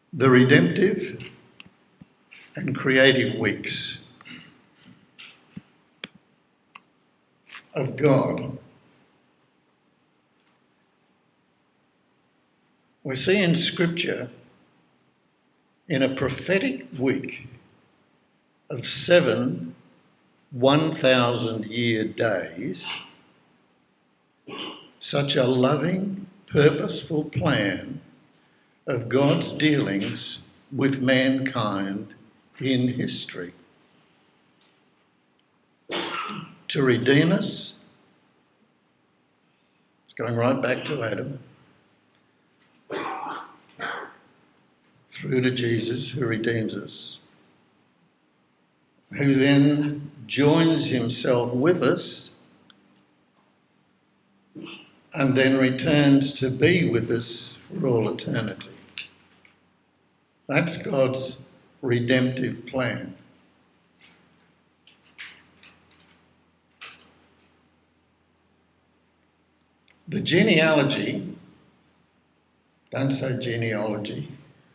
The redemptive and creative weeks of God. We see in Scripture, in a prophetic week of 7 1,000-year days, such a loving, purposeful plan of God's dealings with mankind in history. To redeem us, it's going right back to Adam, through to Jesus who redeems us, who then joins himself with us and then returns to be with us for all eternity. That's God's redemptive plan. The genealogy, don't say genealogy,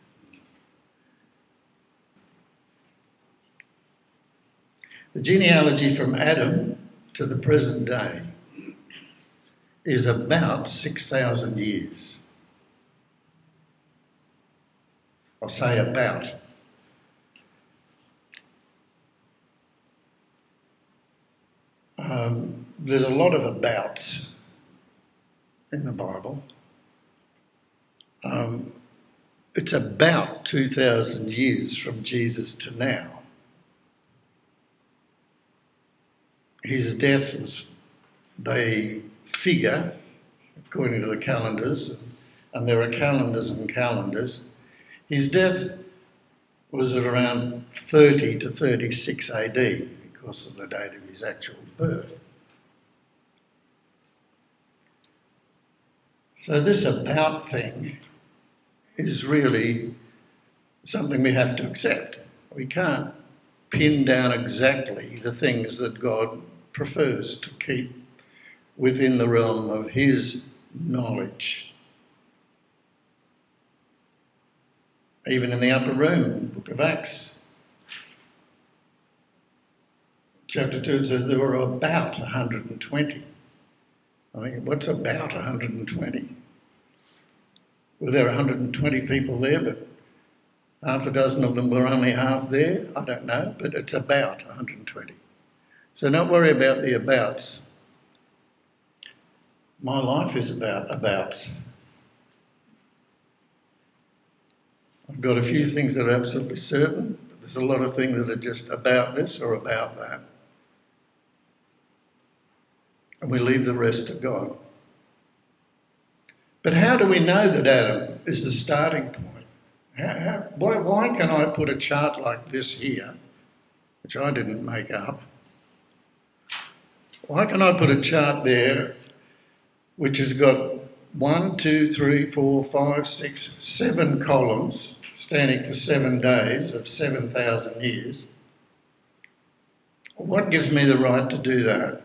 the genealogy from Adam to the present day is about 6,000 years. I'll say about. There's a lot of abouts in the Bible. It's about 2,000 years from Jesus to now. His death was, they figure, according to the calendars, and there are calendars and calendars, his death was at around 30 to 36 AD because of the date of his actual birth. So this about thing is really something we have to accept. We can't pin down exactly the things that God prefers to keep within the realm of his knowledge. Even in the upper room, Book of Acts, chapter 2, it says there were about 120. I think, what's about 120? Were there 120 people there, but half a dozen of them were only half there? I don't know, but it's about 120. So don't worry about the abouts. My life is about abouts. I've got a few things that are absolutely certain, but there's a lot of things that are just about this or about that. And we leave the rest to God. But how do we know that Adam is the starting point? Why can I put a chart like this here, which I didn't make up? Why can I put a chart there which has got 1, 2, 3, 4, 5, 6, 7 columns standing for 7 days of 7,000 years? What gives me the right to do that?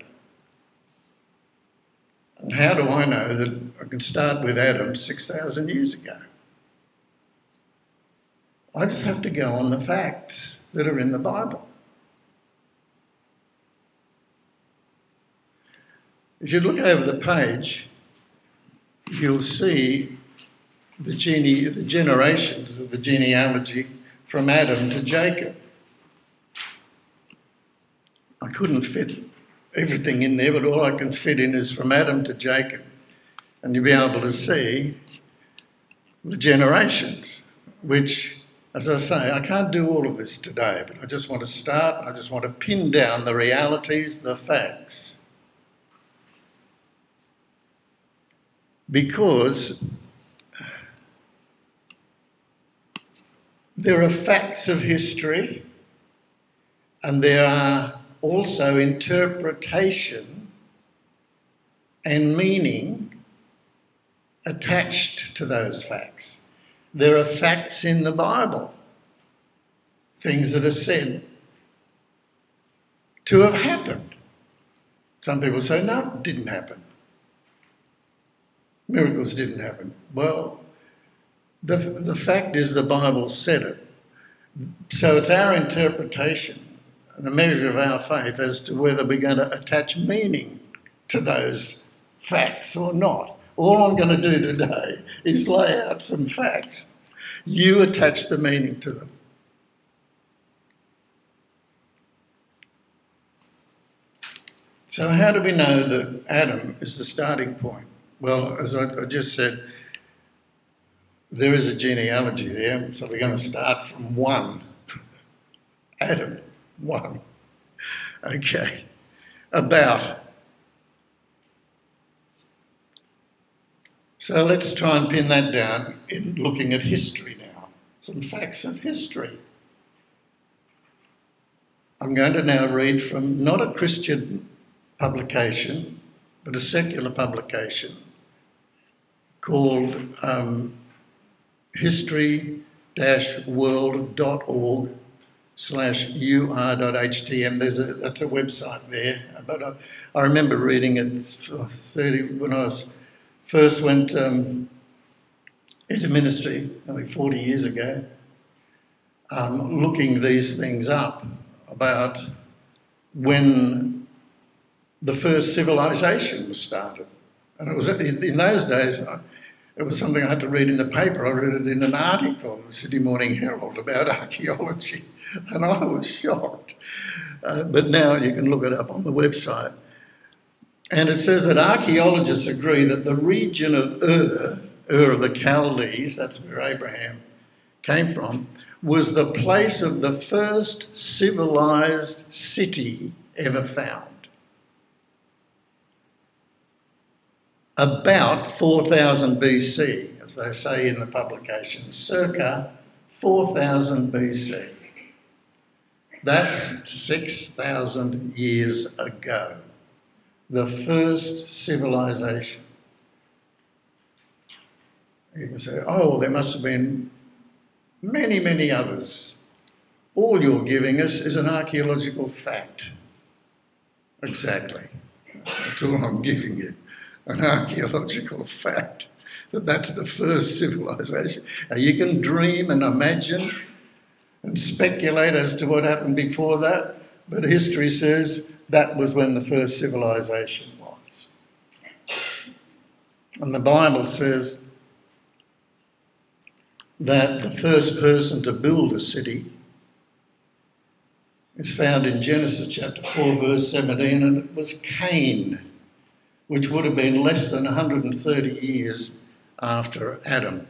And how do I know that I can start with Adam 6,000 years ago? I just have to go on the facts that are in the Bible. If you look over the page, you'll see the generations of the genealogy from Adam to Jacob. I couldn't fit everything in there, but all I can fit in is from Adam to Jacob. And you'll be able to see the generations, which, as I say, I can't do all of this today, but I just want to start, I just want to pin down the realities, the facts. Because there are facts of history and there are also interpretation and meaning attached to those facts. There are facts in the Bible, things that are said to have happened. Some people say, no, it didn't happen. Miracles didn't happen. Well, The fact is the Bible said it. So it's our interpretation and a measure of our faith as to whether we're going to attach meaning to those facts or not. All I'm going to do today is lay out some facts. You attach the meaning to them. So how do we know that Adam is the starting point? Well, as I just said, there is a genealogy there, so we're going to start from one. Adam, one. Okay. About. So let's try and pin that down in looking at history now. Some facts of history. I'm going to now read from not a Christian publication, but a secular publication called history-world.org/ur.htm. That's a website there. But I remember reading it when I first went into ministry, only 40 years ago, looking these things up about when the first civilization was started. And it was in those days, it was something I had to read in the paper. I read it in an article in the Sydney Morning Herald about archaeology, and I was shocked. But now you can look it up on the website. And it says that archaeologists agree that the region of Ur of the Chaldees, that's where Abraham came from, was the place of the first civilized city ever found. About 4000 BC, as they say in the publication, circa 4000 BC. That's 6,000 years ago. The first civilization. You can say, oh, there must have been many, many others. All you're giving us is an archaeological fact. Exactly. That's all I'm giving you. An archaeological fact that that's the first civilization. Now you can dream and imagine and speculate as to what happened before that, but history says that was when the first civilization was. And the Bible says that the first person to build a city is found in Genesis chapter 4, verse 17, and it was Cain, which would have been less than 130 years after Adam.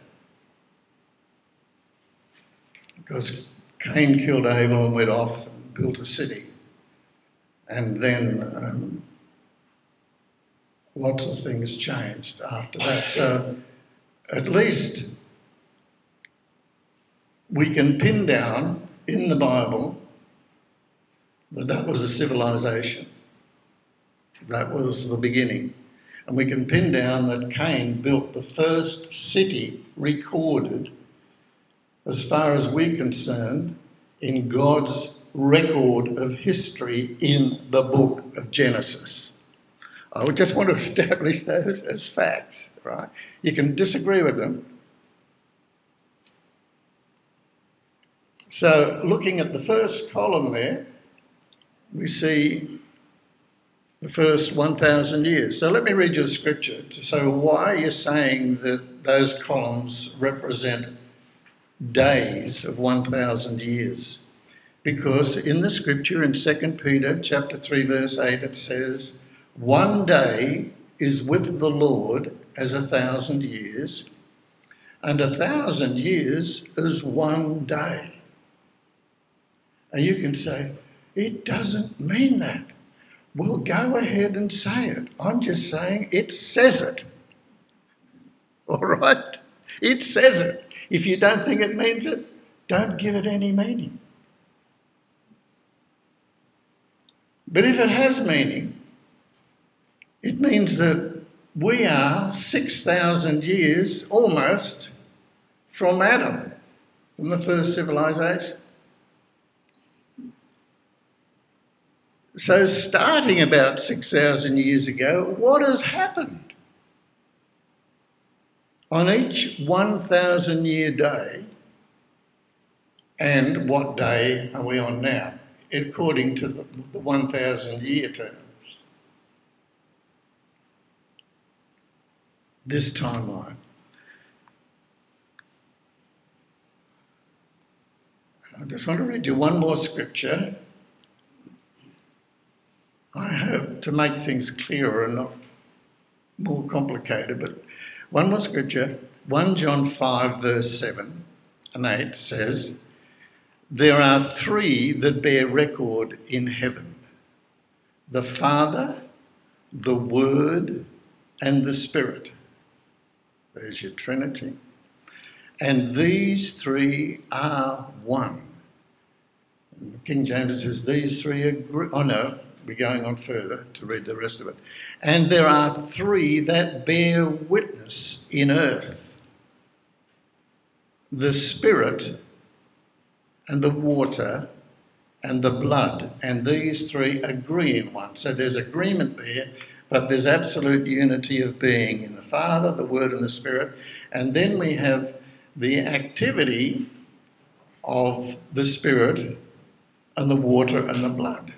Because Cain killed Abel and went off and built a city. And then lots of things changed after that. So at least we can pin down in the Bible that that was a civilization. That was the beginning. And we can pin down that Cain built the first city recorded, as far as we're concerned, in God's record of history in the book of Genesis. I would just want to establish those as facts, right? You can disagree with them. So looking at the first column there, we see the first 1,000 years. So let me read you a scripture to say why you're saying that those columns represent days of 1,000 years. Because in the scripture in 2 Peter chapter 3 verse 8 it says, one day is with the Lord as 1,000 years, and 1,000 years is one day. And you can say, it doesn't mean that. Well, go ahead and say it. I'm just saying it says it. All right? It says it. If you don't think it means it, don't give it any meaning. But if it has meaning, it means that we are 6,000 years almost from Adam, from the first civilization. So starting about 6,000 years ago, what has happened? On each 1,000-year day, and what day are we on now, according to the 1,000-year terms? This timeline. I just want to read you one more scripture. I hope to make things clearer and not more complicated, but one more scripture. 1 John 5 verse 7 and 8 says, "There are three that bear record in heaven, the Father, the Word, and the Spirit." There's your Trinity. "And these three are one." And King James says, "These three agree." Oh no, we're going on further to read the rest of it. "And there are three that bear witness in earth, the Spirit and the water and the blood, and these three agree in one." So there's agreement there, but there's absolute unity of being in the Father, the Word and the Spirit. And then we have the activity of the Spirit and the water and the blood.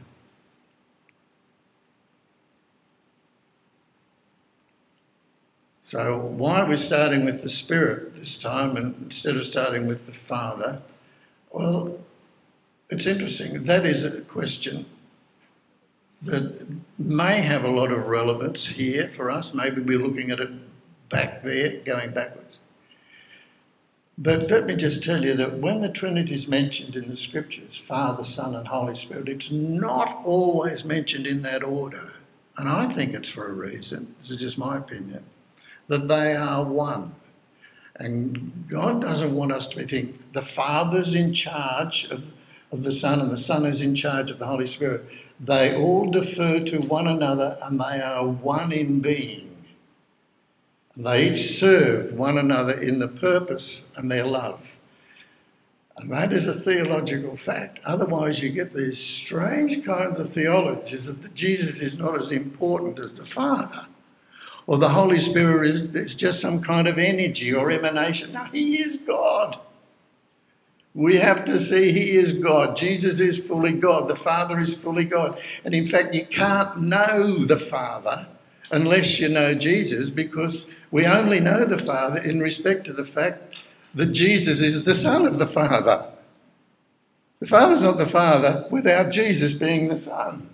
So why are we starting with the Spirit this time instead of starting with the Father? Well, it's interesting. That is a question that may have a lot of relevance here for us. Maybe we're looking at it back there, going backwards. But let me just tell you that when the Trinity is mentioned in the Scriptures, Father, Son and Holy Spirit, it's not always mentioned in that order. And I think it's for a reason. This is just my opinion. That they are one. And God doesn't want us to think the Father's in charge of the Son and the Son is in charge of the Holy Spirit. They all defer to one another and they are one in being. And they each serve one another in the purpose and their love. And that is a theological fact. Otherwise you get these strange kinds of theologies that Jesus is not as important as the Father. Or the Holy Spirit is just some kind of energy or emanation. No, he is God. We have to see he is God. Jesus is fully God. The Father is fully God. And in fact, you can't know the Father unless you know Jesus, because we only know the Father in respect to the fact that Jesus is the Son of the Father. The Father's not the Father without Jesus being the Son.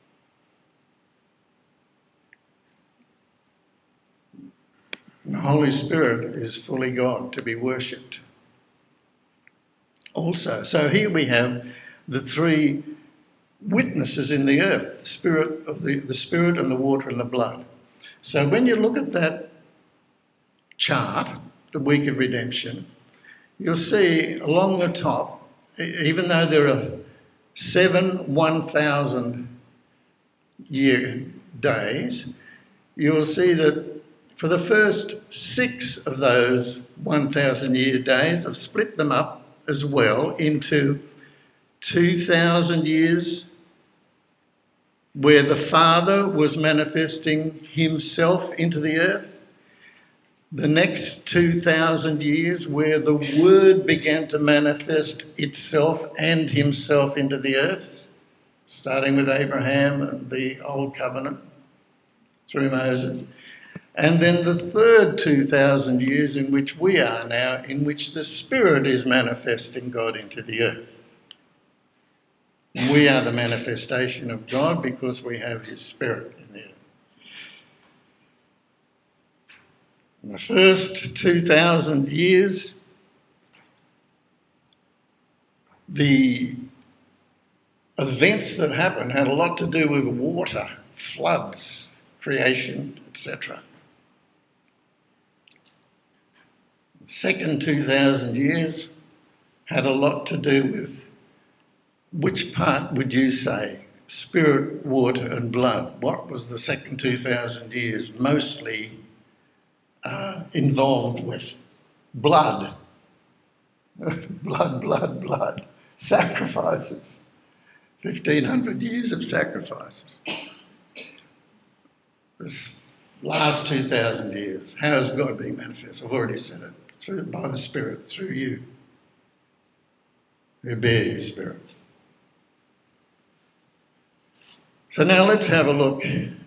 The Holy Spirit is fully God to be worshipped. Also, so here we have the three witnesses in the earth, the Spirit and the water and the blood. So when you look at that chart, the week of redemption, you'll see along the top, even though there are 7 1,000-year days, you'll see that for the first 6 of those 1,000-year days, I've split them up as well into 2,000 years where the Father was manifesting himself into the earth. The next 2,000 years where the Word began to manifest itself and himself into the earth, starting with Abraham and the Old Covenant through Moses. And then the third 2,000 years in which we are now, in which the Spirit is manifesting God into the earth. We are the manifestation of God because we have his Spirit in the earth. In the first 2,000 years, the events that happened had a lot to do with water, floods, creation, etc. The second 2,000 years had a lot to do with, which part would you say? Spirit, water and blood. What was the second 2,000 years mostly involved with? Blood. blood. Sacrifices. 1,500 years of sacrifices. There's last 2,000 years. How has God been manifest? I've already said it. By the Spirit, through you, who bear His Spirit. So now let's have a look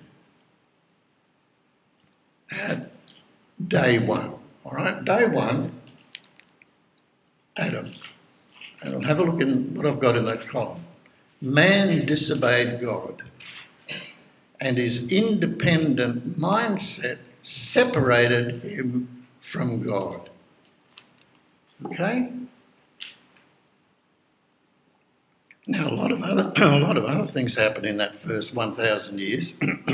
at day one. All right, day one, Adam. And have a look in what I've got in that column. Man disobeyed God, and his independent mindset separated him from God. Okay? Now, a lot of other things happen in that first 1,000 years.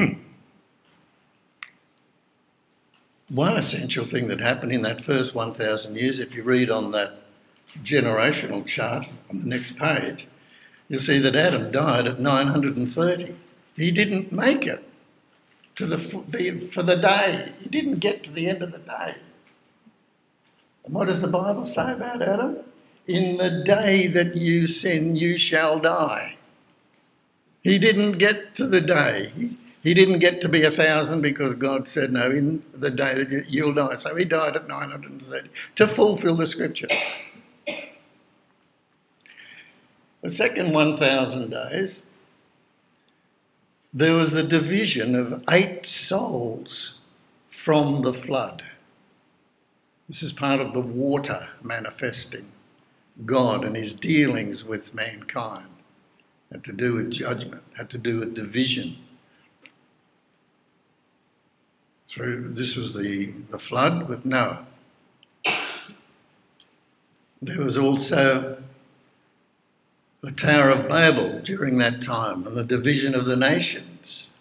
One essential thing that happened in that first 1,000 years, if you read on that generational chart on the next page, you'll see that Adam died at 930. He didn't make it for the day. He didn't get to the end of the day. And what does the Bible say about Adam? In the day that you sin, you shall die. He didn't get to the day. He didn't get to be 1,000 because God said, no, in the day that you'll die. So he died at 930 to fulfill the scripture. The second 1,000 days, there was a division of 8 souls from the flood. This is part of the water manifesting God and his dealings with mankind. Had to do with judgment, had to do with division. This was the flood with Noah. There was also the Tower of Babel during that time and the division of the nations.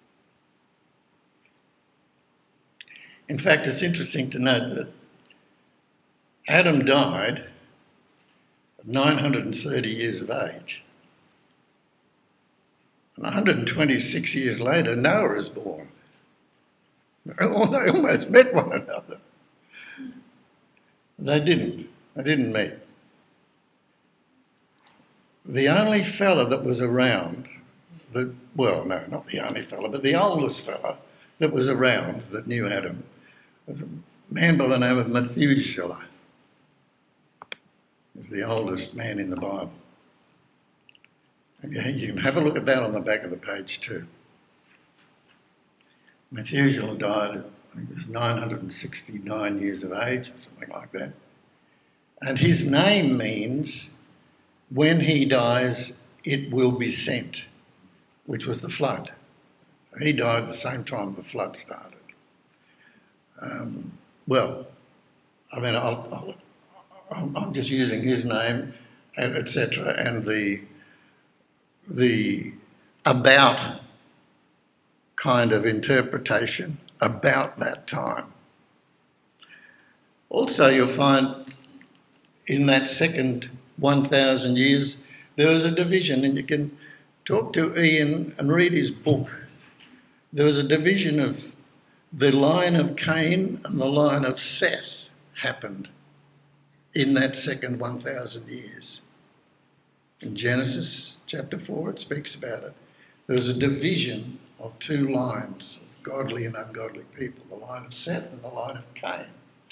In fact, it's interesting to note that Adam died at 930 years of age. And 126 years later, Noah is born. They almost met one another. They didn't meet. The only fella that was around, not the only fella, but the oldest fella that was around that knew Adam was a man by the name of Methuselah. He was the oldest man in the Bible. Okay, you can have a look at that on the back of the page too. Methuselah died, I think it was 969 years of age or something like that. And his name means, when he dies, it will be sent, which was the flood. He died at the same time the flood started. I'm just using his name, etc., and the about kind of interpretation about that time. Also, you'll find in that second 1,000 years, there was a division, and you can talk to Ian and read his book. There was a division of the line of Cain and the line of Seth happened in that second 1,000 years. In Genesis chapter 4, it speaks about it. There was a division of 2 lines of godly and ungodly people, the line of Seth and the line of Cain.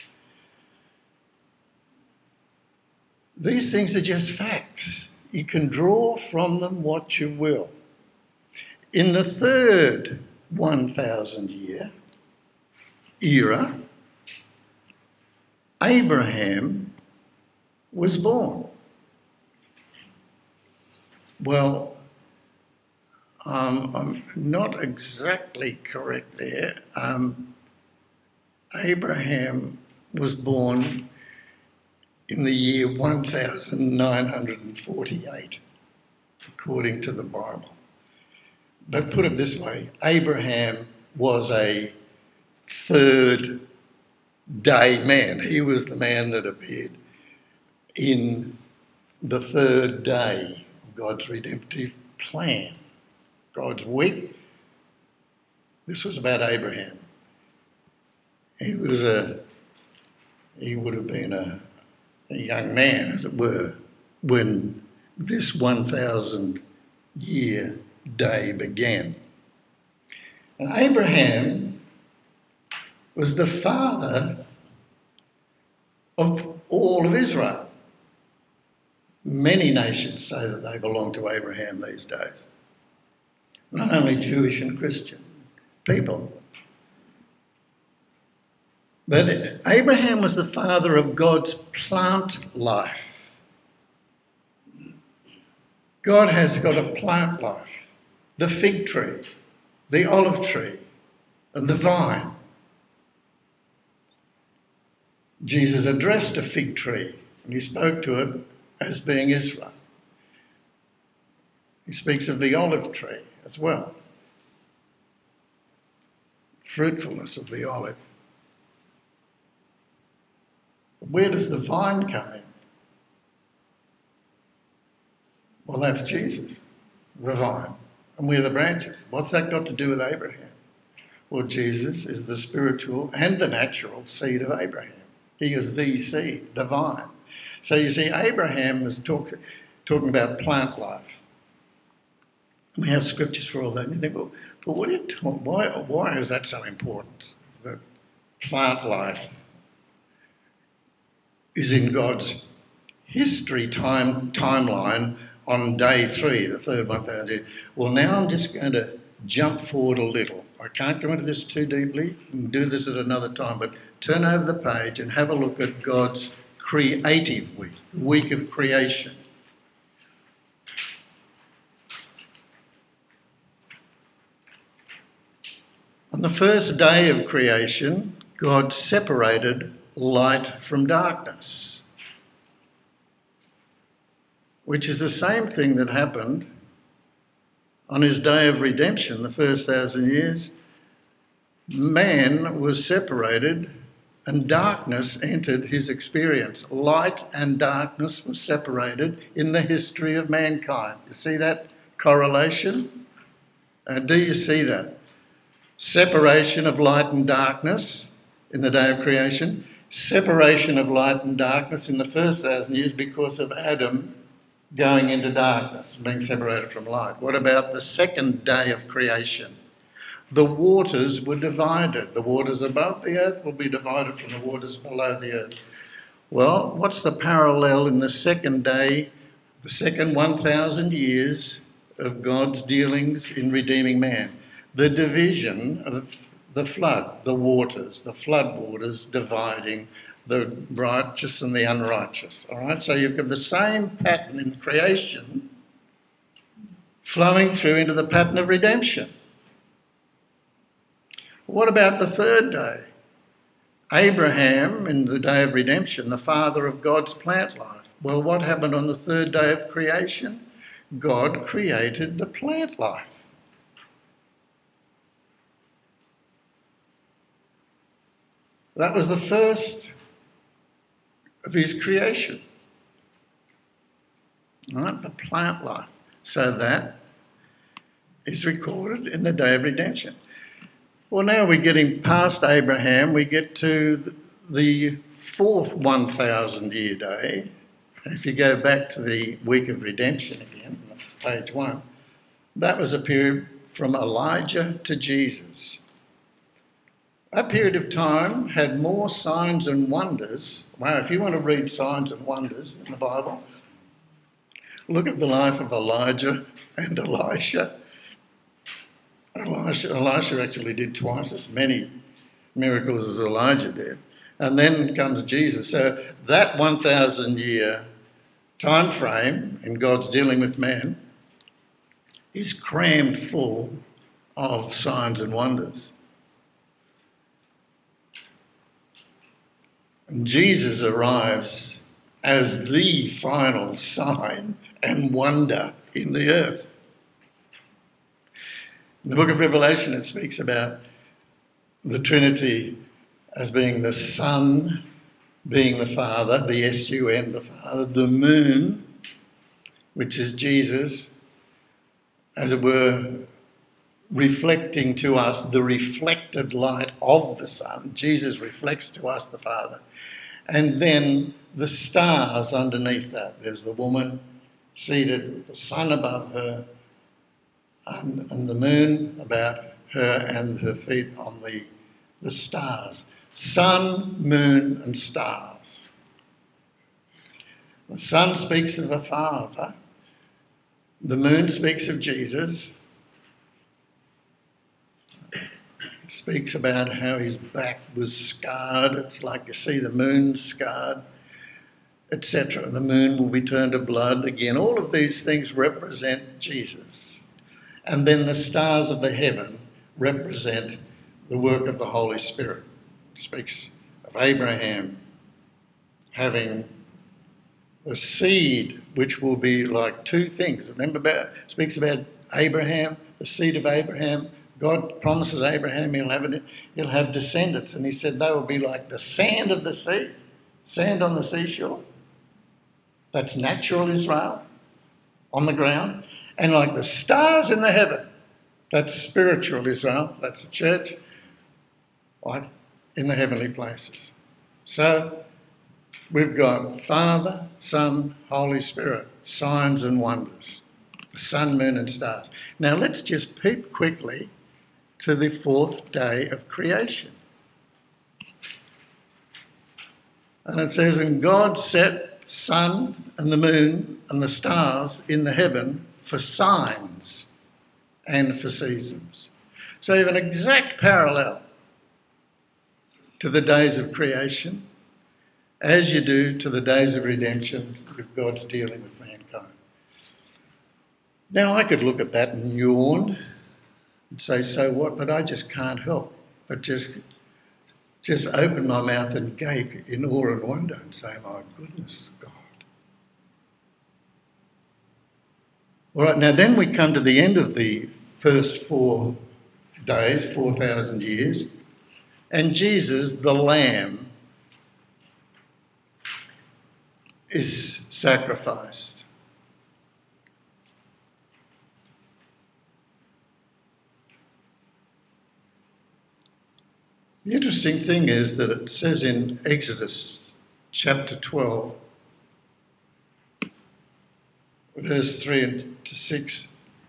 These things are just facts. You can draw from them what you will. In the third 1,000 year era, Abraham was born. Well, I'm not exactly correct there. Abraham was born in the year 1948, according to the Bible. But put it this way, Abraham was a third day man. He was the man that appeared in the third day of God's redemptive plan. God's week. This was about Abraham. He would have been a young man, as it were, when this 1,000 year day began. And Abraham was the father of all of Israel. Many nations say that they belong to Abraham these days. Not only Jewish and Christian people. But Abraham was the father of God's plant life. God has got a plant life. The fig tree, the olive tree, and the vine. Jesus addressed a fig tree and he spoke to it as being Israel. He speaks of the olive tree as well. Fruitfulness of the olive. Where does the vine come in? Well, that's Jesus, the vine. And we're the branches. What's that got to do with Abraham? Well, Jesus is the spiritual and the natural seed of Abraham. He is the seed, the vine. So you see, Abraham is talking about plant life. We have scriptures for all that. And you think, well, but what are you talking? Why is that so important? That plant life is in God's history timeline on day 3, the third month out here. Well, now I'm just going to jump forward a little. I can't go into this too deeply. We can do this at another time, but turn over the page and have a look at God's creative week, the week of creation. On the first day of creation, God separated light from darkness, which is the same thing that happened on his day of redemption, the first 1,000 years. Man was separated and darkness entered his experience. Light and darkness were separated in the history of mankind. You see that correlation? Do you see that? Separation of light and darkness in the day of creation. Separation of light and darkness in the first 1,000 years because of Adam going into darkness, being separated from light. What about the second day of creation? The waters were divided. The waters above the earth will be divided from the waters below the earth. Well, what's the parallel in the second day, the second 1,000 years of God's dealings in redeeming man? The division of the flood, the flood waters dividing the righteous and the unrighteous. All right, so you've got the same pattern in creation flowing through into the pattern of redemption. What about the third day? Abraham, in the day of redemption, the father of God's plant life. Well, what happened on the third day of creation? God created the plant life. That was the first of his creation. All right, the plant life. So that is recorded in the day of redemption. Well, now we're getting past Abraham. We get to the fourth 1,000 year day. And if you go back to the week of redemption again, page 1, that was a period from Elijah to Jesus. That period of time had more signs and wonders. Wow, if you want to read signs and wonders in the Bible, look at the life of Elijah and Elisha. Elisha actually did twice as many miracles as Elijah did. And then comes Jesus. So that 1,000 year time frame in God's dealing with man is crammed full of signs and wonders. And Jesus arrives as the final sign and wonder in the earth. In the book of Revelation, it speaks about the Trinity as being the Son, being the Father, the S-U-N, the Father, the moon, which is Jesus, as it were, reflecting to us the reflected light of the Son. Jesus reflects to us the Father. And then the stars underneath that. There's the woman seated with the sun above her, and the moon about her and her feet on the the stars. Sun, moon and stars. The sun speaks of the Father. The moon speaks of Jesus. It speaks about how his back was scarred. It's like you see the moon scarred, etc. The moon will be turned to blood again. All of these things represent Jesus. And then the stars of the heaven represent the work of the Holy Spirit. It speaks of Abraham having the seed, which will be like two things. Remember, it speaks about Abraham, the seed of Abraham. God promises Abraham he'll have descendants, and he said they will be like the sand of the sea, sand on the seashore. That's natural Israel on the ground. And like the stars in the heaven, that's spiritual Israel, that's the church, right, in the heavenly places. So we've got Father, Son, Holy Spirit, signs and wonders, the sun, moon and stars. Now let's just peep quickly to the fourth day of creation. And it says, and God set the sun and the moon and the stars in the heaven for signs and for seasons. So you have an exact parallel to the days of creation, as you do to the days of redemption with God's dealing with mankind. Now I could look at that and yawn and say, so what? But I just can't help but just open my mouth and gape in awe and wonder and say, my goodness, God. All right, now then we come to the end of the first 4 days, 4,000 years, and Jesus, the Lamb, is sacrificed. The interesting thing is that it says in Exodus chapter 12, verse 3 to 6,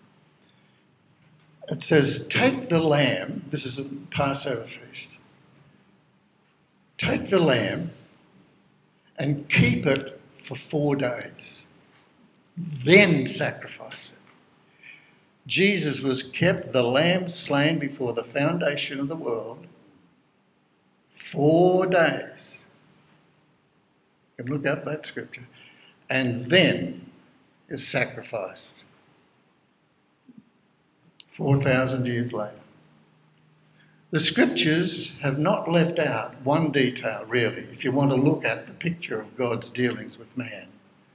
it says, take the lamb, this is a Passover feast, take the lamb and keep it for 4 days, then sacrifice it. Jesus was kept the lamb slain before the foundation of the world 4 days. You can look up that scripture. And then is sacrificed 4,000 years later. The scriptures have not left out one detail, really, if you want to look at the picture of God's dealings with man.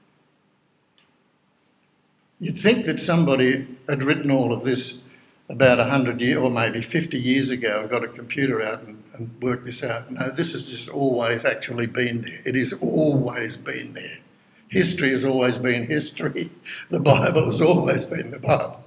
You'd think that somebody had written all of this about 100 years, or maybe 50 years ago, and got a computer out and worked this out. No, this has just always actually been there. It has always been there. History has always been history. The Bible has always been the Bible.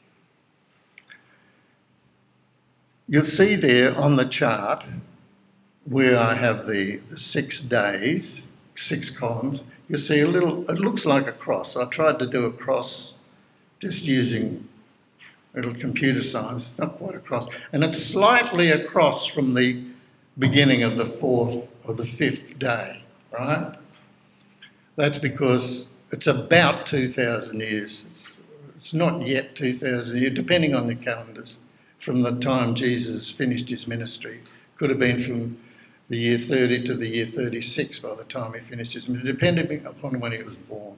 You'll see there on the chart where I have the 6 days, 6 columns, you'll see a little, it looks like a cross. I tried to do a cross just using little computer science, not quite a cross. And it's slightly across from the beginning of the 4th or the 5th day, right? That's because it's about 2,000 years. It's not yet 2,000 years, depending on the calendars, from the time Jesus finished his ministry. Could have been from the year 30 to the year 36 by the time he finished his ministry, depending upon when he was born.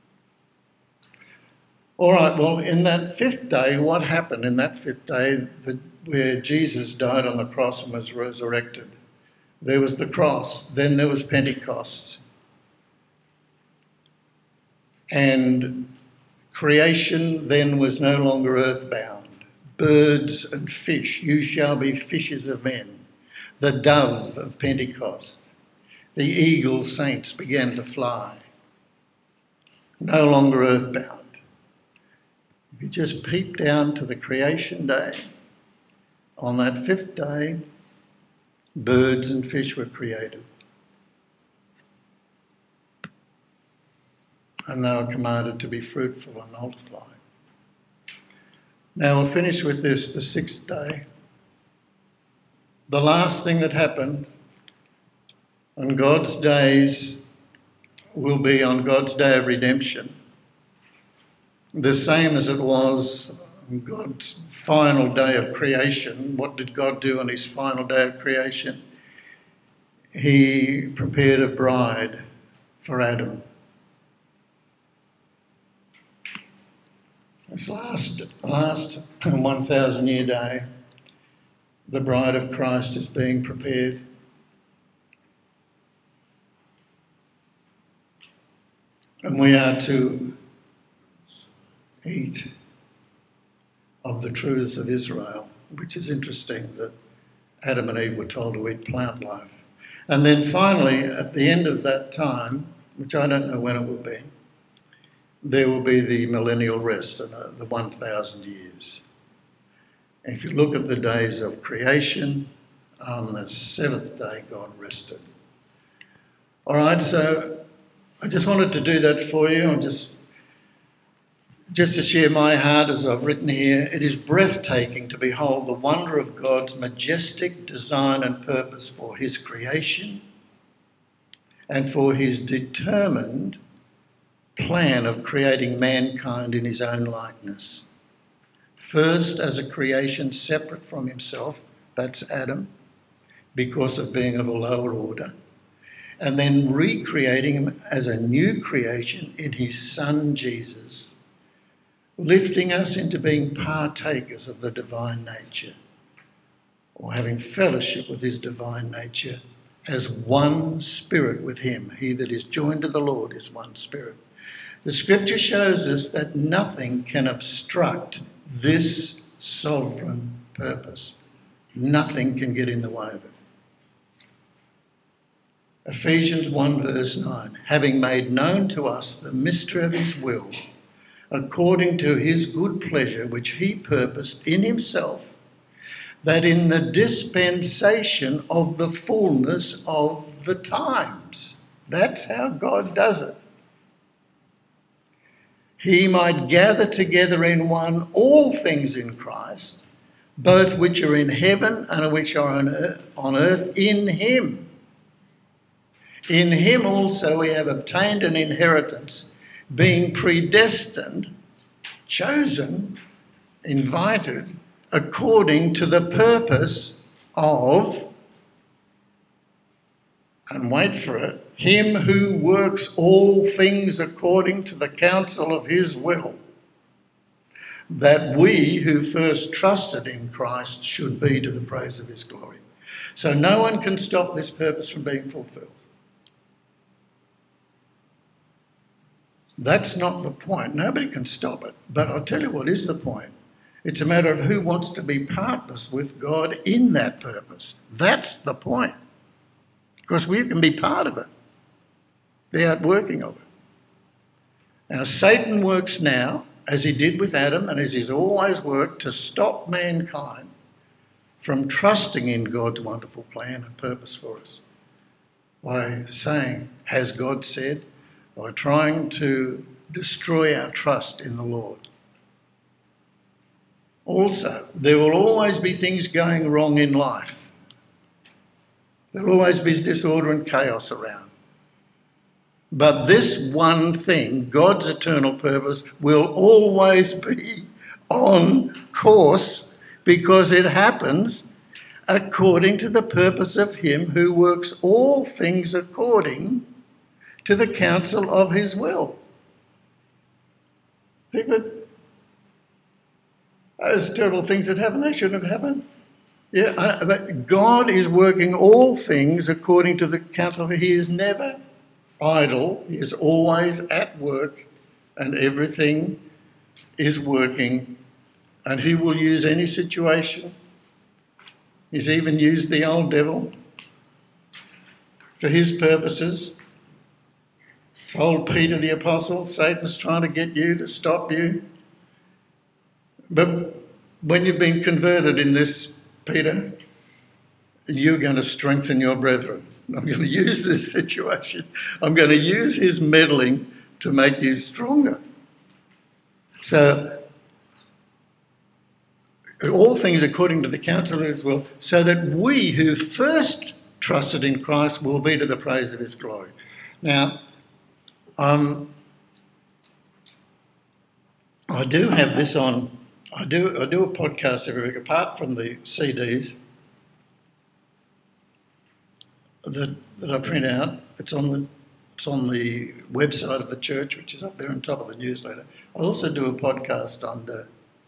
All right, well, in that 5th day, what happened in that 5th day where Jesus died on the cross and was resurrected? There was the cross, then there was Pentecost. And creation then was no longer earthbound. Birds and fish, you shall be fishers of men. The dove of Pentecost. The eagle saints began to fly. No longer earthbound. If you just peep down to the creation day, on that 5th day, birds and fish were created. And they were commanded to be fruitful and multiply. Now we'll finish with this, the 6th day. The last thing that happened on God's days will be on God's day of redemption, the same as it was on God's final day of creation. What did God do on his final day of creation? He prepared a bride for Adam. This last 1,000-year day, the bride of Christ is being prepared. And we are to eat of the truths of Israel, which is interesting that Adam and Eve were told to eat plant life. And then finally, at the end of that time, which I don't know when it will be, there will be the millennial rest, the 1,000 years. And if you look at the days of creation, on the seventh day God rested. All right, so I just wanted to do that for you, and just to share my heart as I've written here. It is breathtaking to behold the wonder of God's majestic design and purpose for his creation and for his determined plan of creating mankind in his own likeness. First, as a creation separate from himself, that's Adam, because of being of a lower order, and then recreating him as a new creation in his Son Jesus, lifting us into being partakers of the divine nature, or having fellowship with his divine nature as one spirit with him. He that is joined to the Lord is one spirit. The scripture shows us that nothing can obstruct this sovereign purpose. Nothing can get in the way of it. Ephesians 1 verse 9, having made known to us the mystery of his will, according to his good pleasure, which he purposed in himself, that in the dispensation of the fullness of the times, that's how God does it, he might gather together in one all things in Christ, both which are in heaven and which are on earth in him. In him also we have obtained an inheritance, being predestined, chosen, invited, according to the purpose of, and wait for it, him who works all things according to the counsel of his will, that we who first trusted in Christ should be to the praise of his glory. So no one can stop this purpose from being fulfilled. That's not the point. Nobody can stop it. But I'll tell you what is the point. It's a matter of who wants to be partners with God in that purpose. That's the point. Because we can be part of it, the outworking of it. Now, Satan works now, as he did with Adam and as he's always worked, to stop mankind from trusting in God's wonderful plan and purpose for us by saying, has God said? By trying to destroy our trust in the Lord. Also, there will always be things going wrong in life. There will always be disorder and chaos around. But this one thing, God's eternal purpose, will always be on course because it happens according to the purpose of him who works all things according to the counsel of his will. Think of those terrible things that happen, they shouldn't have happened. Yeah, but God is working all things according to the counsel. He is never idle. He is always at work, and everything is working. And he will use any situation. He's even used the old for his purposes. Told Peter the apostle, Satan's trying to get you, to stop you. But when you've been converted in this, Peter, you're going to strengthen your brethren. I'm going to use this situation. I'm going to use his meddling to make you stronger. So all things according to the counsel of his will, so that we who first trusted in Christ will be to the praise of his glory. Now, I do have this on. I do a podcast every week, apart from the CDs that I print out. It's on the website of the church, which is up there on top of the newsletter. I also do a podcast on the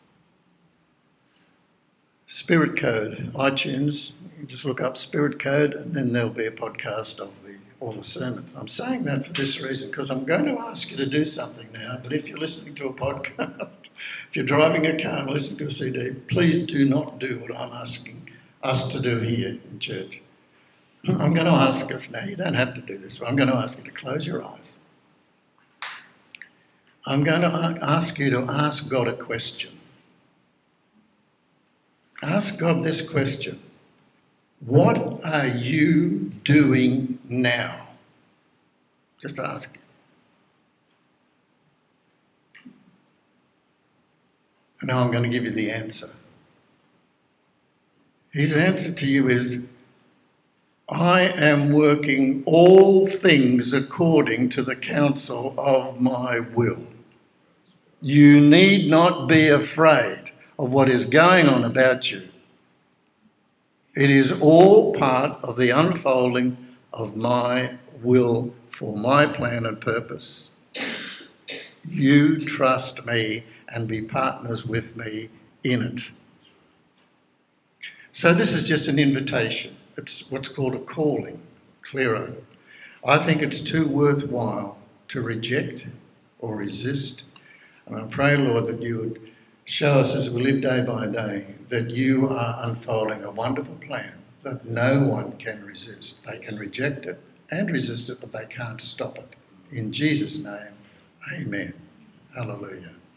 Spirit Code, iTunes. You just look up Spirit Code, and then there'll be a podcast of all the sermons. I'm saying that for this reason, because I'm going to ask you to do something now, but if you're listening to a podcast, if you're driving a car and listening to a CD, please do not do what I'm asking us to do here in church. I'm going to ask us now, you don't have to do this, but I'm going to ask you to close your eyes. I'm going to ask you to ask God a question. Ask God this question. What are you doing now? Just ask him. And now I'm going to give you the answer. His answer to you is, I am working all things according to the counsel of my will. You need not be afraid of what is going on about you. It is all part of the unfolding of my will for my plan and purpose. You trust me and be partners with me in it. So this is just an invitation. It's what's called a calling, clearer. I think it's too worthwhile to reject or resist. And I pray, Lord, that you would show us as we live day by day that you are unfolding a wonderful plan that no one can resist. They can reject it and resist it, but they can't stop it. In Jesus' name, amen. Hallelujah.